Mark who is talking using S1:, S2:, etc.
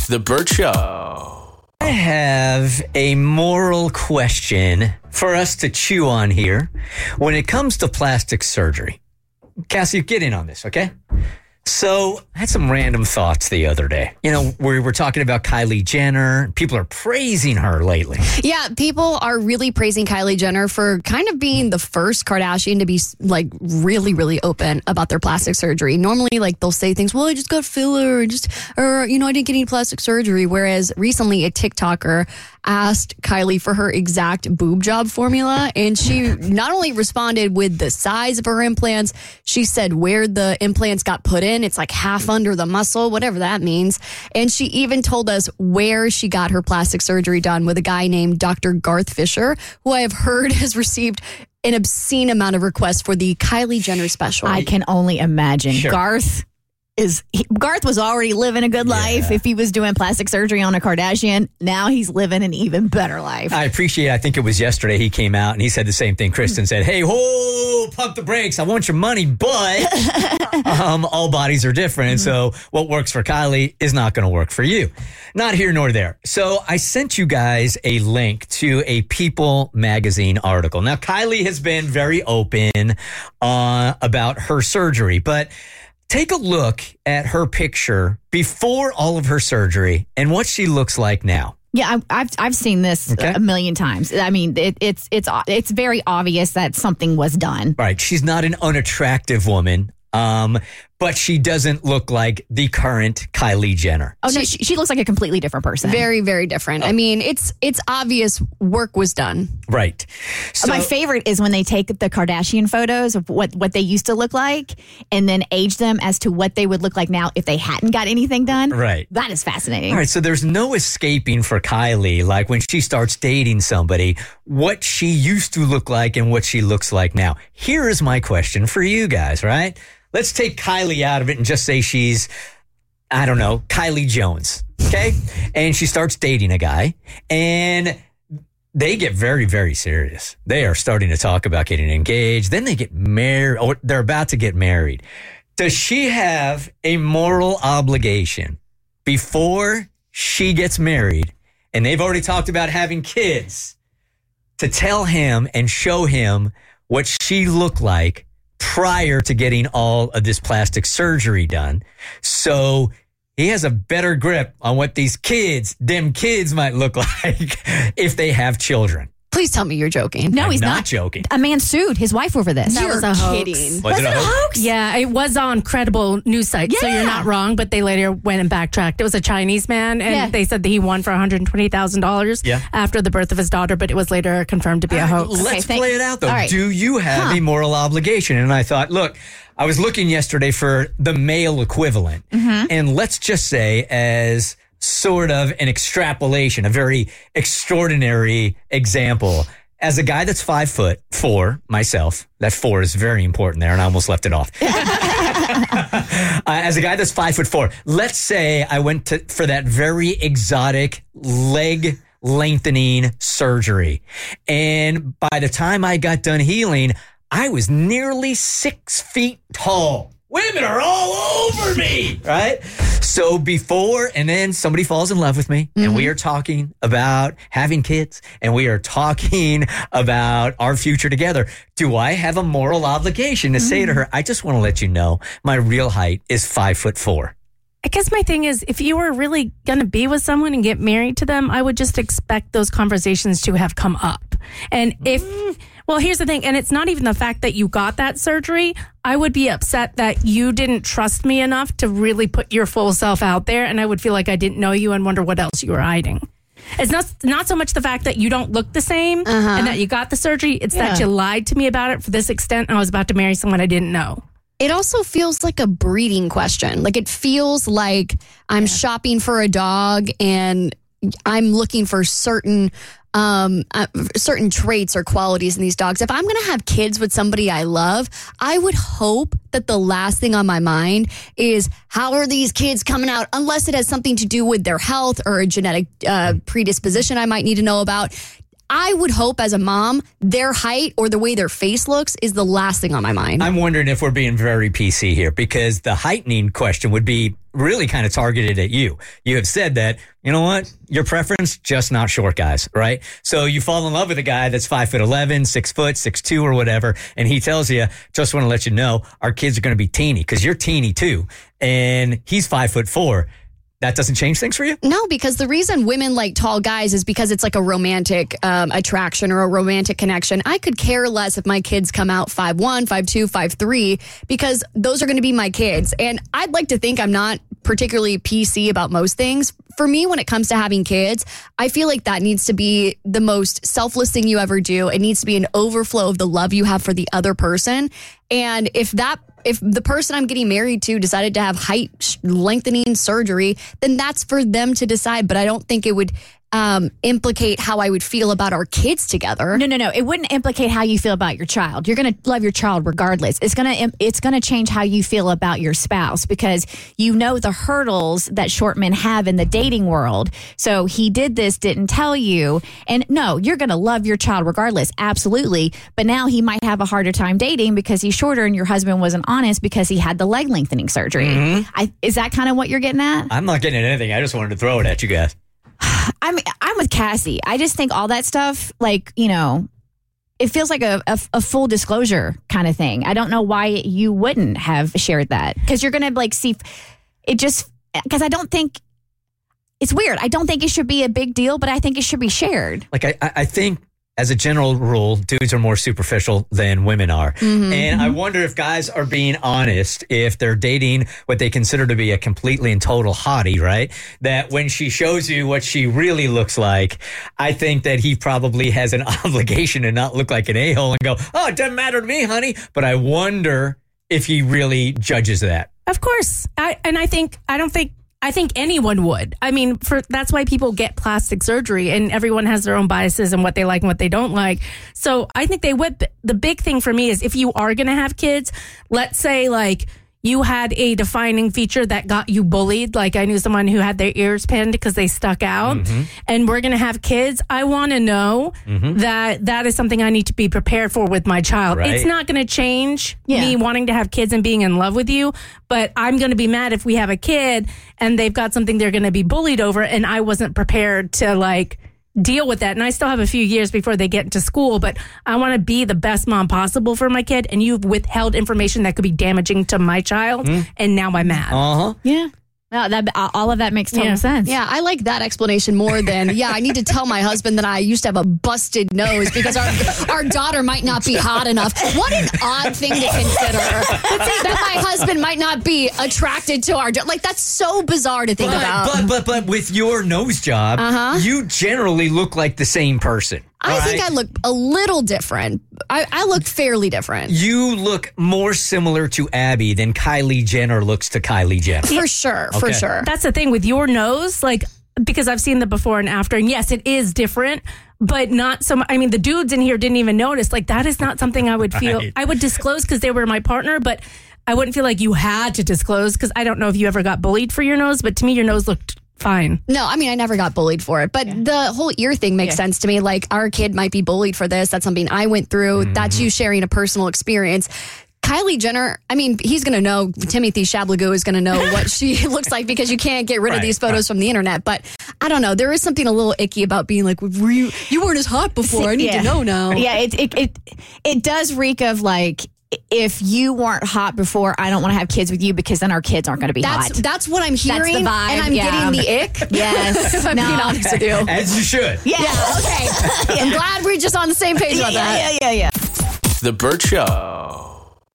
S1: with The Burt Show.
S2: I have a moral question for us to chew on here when it comes to plastic surgery. Cassie, get in on this, okay? So I had some random thoughts the other day. You know, we were talking about Kylie Jenner. People are praising her lately.
S3: Yeah, people are really praising Kylie Jenner for kind of being the first Kardashian to be like really, really open about their plastic surgery. Normally, like they'll say things, well, I just got filler or I didn't get any plastic surgery. Whereas recently a TikToker asked Kylie for her exact boob job formula. And she not only responded with the size of her implants, she said where the implants got put in. It's like half under the muscle, whatever that means. And she even told us where she got her plastic surgery done with a guy named Dr. Garth Fisher, who I have heard has received an obscene amount of requests for the Kylie Jenner special.
S4: I can only imagine.
S2: Sure.
S4: Garth was already living a good life if he was doing plastic surgery on a Kardashian. Now he's living an even better life.
S2: I think it was yesterday he came out and he said the same thing. Kristen said, hey, whoa, pump the brakes. I want your money, but all bodies are different. So what works for Kylie is not going to work for you. Not here nor there. So I sent you guys a link to a People magazine article. Now, Kylie has been very open about her surgery, but take a look at her picture before all of her surgery and what she looks like now.
S4: Yeah, I've seen this a million times. I mean, it's very obvious that something was done.
S2: Right. She's not an unattractive woman, but she doesn't look like the current Kylie Jenner.
S4: Oh, no, she looks like a completely different person.
S3: Very, very different. I mean, it's obvious work was done.
S2: Right. So,
S4: my favorite is when they take the Kardashian photos of what they used to look like and then age them as to what they would look like now if they hadn't got anything done.
S2: Right.
S4: That is fascinating.
S2: All right. So there's no escaping for Kylie, like when she starts dating somebody, what she used to look like and what she looks like now. Here is my question for you guys, right? Let's take Kylie out of it and just say she's, I don't know, Kylie Jones, okay? And she starts dating a guy, and they get very, very serious. They are starting to talk about getting engaged. Then they get married, or they're about to get married. Does she have a moral obligation before she gets married, and they've already talked about having kids, to tell him and show him what she looked like prior to getting all of this plastic surgery done, so he has a better grip on what them kids might look like if they have children?
S3: Please tell me you're joking.
S4: No, he's
S2: not joking.
S4: A man sued his wife over this.
S3: That was a
S5: hoax.
S3: kidding.
S2: Was it a hoax?
S5: Yeah, it was on credible news sites, so you're not wrong, but they later went and backtracked. It was a Chinese man, and they said that he won for $120,000 after the birth of his daughter, but it was later confirmed to be a hoax.
S2: Let's play it out, though.
S4: Right.
S2: Do you have a moral obligation? And I thought, look, I was looking yesterday for the male equivalent, and let's just say as sort of an extrapolation, a very extraordinary example. As a guy that's 5'4", myself, that 4 is very important there, and I almost left it off. As a guy that's 5'4", let's say I went for that very exotic leg lengthening surgery, and by the time I got done healing, I was nearly 6 feet tall. Women are all over me, right? So before, and then somebody falls in love with me, and we are talking about having kids, and we are talking about our future together. Do I have a moral obligation to say to her, I just want to let you know my real height is 5'4"?
S5: I guess my thing is, if you were really going to be with someone and get married to them, I would just expect those conversations to have come up. And well, here's the thing, and it's not even the fact that you got that surgery. I would be upset that you didn't trust me enough to really put your full self out there, and I would feel like I didn't know you and wonder what else you were hiding. It's not so much the fact that you don't look the same and that you got the surgery. It's that you lied to me about it for this extent, and I was about to marry someone I didn't know.
S3: It also feels like a breeding question. Like it feels like I'm shopping for a dog and I'm looking for certain traits or qualities in these dogs. If I'm going to have kids with somebody I love, I would hope that the last thing on my mind is how are these kids coming out, unless it has something to do with their health or a genetic predisposition I might need to know about. I would hope as a mom, their height or the way their face looks is the last thing on my mind.
S2: I'm wondering if we're being very PC here, because the heightening question would be really kind of targeted at you. You have said that, you know what, your preference, just not short guys, right? So you fall in love with a guy that's 5'11", 6 foot, 6'2", or whatever, and he tells you, just want to let you know, our kids are going to be teeny, because you're teeny too, and he's 5'4". That doesn't change things for you?
S3: No, because the reason women like tall guys is because it's like a romantic attraction or a romantic connection. I could care less if my kids come out 5'1", 5'2", 5'3", because those are going to be my kids. And I'd like to think I'm not particularly PC about most things. For me, when it comes to having kids, I feel like that needs to be the most selfless thing you ever do. It needs to be an overflow of the love you have for the other person. And if the person I'm getting married to decided to have height lengthening surgery, then that's for them to decide. But I don't think it would implicate how I would feel about our kids together.
S4: No. It wouldn't implicate how you feel about your child. You're going to love your child regardless. It's going to change how you feel about your spouse, because you know the hurdles that short men have in the dating world. So he did this, didn't tell you. And no, you're going to love your child regardless. Absolutely. But now he might have a harder time dating because he's shorter and your husband wasn't honest because he had the leg lengthening surgery. Mm-hmm. Is that kind of what you're getting at?
S2: I'm not getting at anything. I just wanted to throw it at you guys.
S4: I'm with Cassie. I just think all that stuff, like, you know, it feels like a full disclosure kind of thing. I don't know why you wouldn't have shared that, because you're going to like see it just because I don't think it's weird. I don't think it should be a big deal, but I think it should be shared.
S2: Like, I think as a general rule, dudes are more superficial than women are. Mm-hmm. And I wonder if guys are being honest if they're dating what they consider to be a completely and total hottie, right? That when she shows you what she really looks like, I think that he probably has an obligation to not look like an a-hole and go, oh, it doesn't matter to me, honey. But I wonder if he really judges that.
S5: Of course. I think anyone would. I mean, that's why people get plastic surgery, and everyone has their own biases and what they like and what they don't like. So I think they would. The big thing for me is if you are going to have kids, let's say like you had a defining feature that got you bullied. Like I knew someone who had their ears pinned because they stuck out, and we're going to have kids. I want to know that is something I need to be prepared for with my child.
S2: Right.
S5: It's not going to change me wanting to have kids and being in love with you, but I'm going to be mad if we have a kid and they've got something they're going to be bullied over, and I wasn't prepared to like deal with that. And I still have a few years before they get into school, but I want to be the best mom possible for my kid, and you've withheld information that could be damaging to my child, and now I'm mad.
S4: Yeah. No, all of that makes total sense.
S3: Yeah, I like that explanation more than, I need to tell my husband that I used to have a busted nose because our daughter might not be hot enough. What an odd thing to consider. That my husband might not be attracted to our daughter. Like, that's so bizarre to think about.
S2: But with your nose job, you generally look like the same person.
S3: I think I look a little different. I look fairly different.
S2: You look more similar to Abby than Kylie Jenner looks to Kylie Jenner.
S3: For sure, for sure.
S5: That's the thing with your nose, like, because I've seen the before and after, and yes, it is different, but not so much. I mean, the dudes in here didn't even notice. Like, that is not something I would feel. I would disclose because they were my partner, but I wouldn't feel like you had to disclose, because I don't know if you ever got bullied for your nose, but to me, your nose looked fine.
S3: No, I mean, I never got bullied for it, but the whole ear thing makes sense to me. Like, our kid might be bullied for this. That's something I went through. That's you sharing a personal experience. Kylie Jenner, I mean, he's going to know, Timothy Chablagoux is going to know what she looks like, because you can't get rid of these photos from the internet. But I don't know. There is something a little icky about being like, you weren't as hot before. I need to know now.
S4: Yeah, it does reek of like, if you weren't hot before, I don't want to have kids with you, because then our kids aren't going to be hot.
S3: That's what I'm hearing.
S4: That's the vibe.
S3: And I'm getting the ick.
S4: Yes.
S3: If I'm being honest with you.
S2: As you should.
S4: Yeah.
S3: Okay. I'm glad we're just on the same page about that.
S4: Yeah.
S1: The Burt Show.